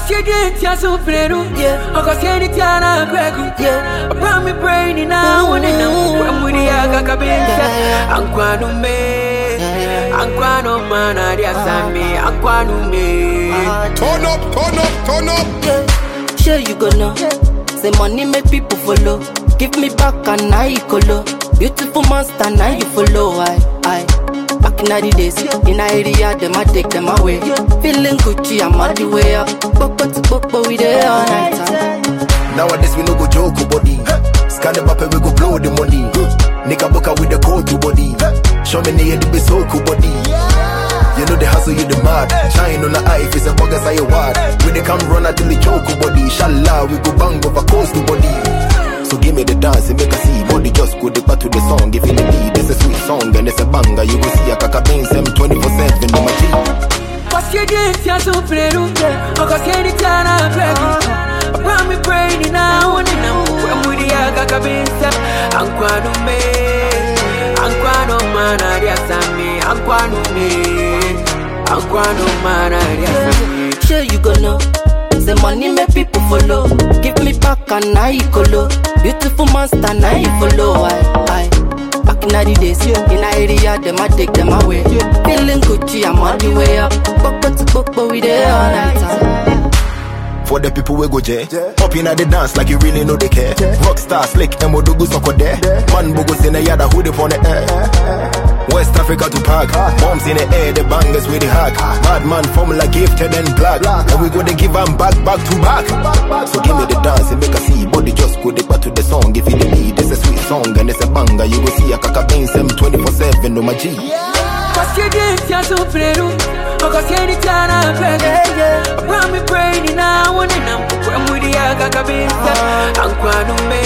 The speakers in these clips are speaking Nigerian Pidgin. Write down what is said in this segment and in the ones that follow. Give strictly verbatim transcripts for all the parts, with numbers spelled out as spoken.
you did, you're so fredo. Yeah, I got any Tiana Greg. Yeah, I brought me brain now, and I'm with the Agakabin. I'm quantum me, I'm quantum man, I am me, I'm quantum me. Turn up, turn up, turn up. Yeah, sure you gonna say money make people follow. Give me back and I colo. Beautiful monster, now you follow. I, I. Back in the days, in the area, them I take them away. Feeling Gucci, I'm all the way up. Boko to boko, we there all night time. Nowadays we no go joke body. Scan the map we go blow the money. Nigga boka with the go to body. Show me near the be so cool body. You know the hustle, you the mad. Shine on the eye, face a bugger say a word. We they come run until the choke body. Inshallah, we go bang over coast to body. So give me the dance and make a see. Body just go deeper to the song. Give it the beat, it's a sweet song and it's a banger. You will see a kakabin sem twenty-four seven on my G. What's your date, you're so fredo. I got any Tiana Greg. I brought me brain now, and I'm with the Agakabin. I'm quantum me, I'm quantum man, I am me, I'm quantum me, I'm quantum man, I am me. Sure you gonna say money make people follow. Give me back and I colo. Beautiful monster, now you follow. I, I. Back in the days, in the area, them I take them away. Feeling Gucci, I'm all the way up. Boko to boko, we there all night time. For the people we go J, up in the dance like you really know they care. Rockstar slick, Emodogu soko there. Man bogos in the yard, hood up on the air. West Africa to Park, bombs in the air, the bangers with the hack. Bad man formula gifted and black, and we go to give them back, back to back. So give me the dance and make a see. Body just go deeper to the song, give it the beat. It's a sweet song and it's a banger. You will see a kakabin sem twenty-four seven on my G. What's your date, you're so fredo. I got any Tiana Greg. I brought me brain now, and I'm with the Agakabin. I'm quantum me,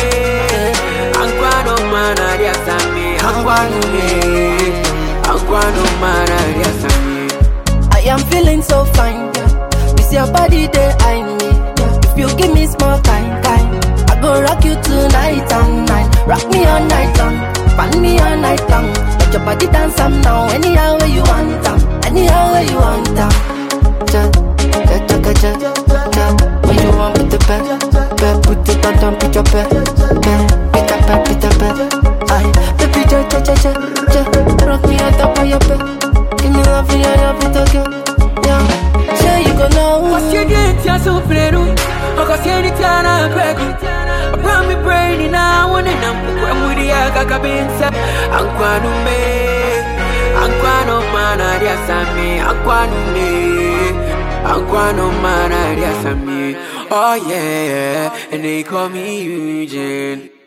I'm quantum man, I am me, I'm quantum me, I'm quantum man, I am me. I am feeling so fine, yeah. With your body there, I me. If you give me small kind, kind, I go rock you tonight and night. Rock me all night long, fan me all night long. Let your body dance some now, anyhow where you want them, anyhow where you want them. Ja, ja, ja, ja, ja. When you want with the bed, bed, put it on, don't put your bed, bed, pick up, bed, pick up, bed. Aye, baby, ja, ja, ja, ja, ja. Rock me on top of your bed, give me love and your love it again. Yeah, sure you go know. What's your date, you're so fredo. I got any Tiana Greg. I brought me brain now, and I'm with the Agakabin. I'm quantum me, I'm quantum man, I am me, I'm quantum me, I'm quantum man, I am me. Oh yeah, and they call me Eugene.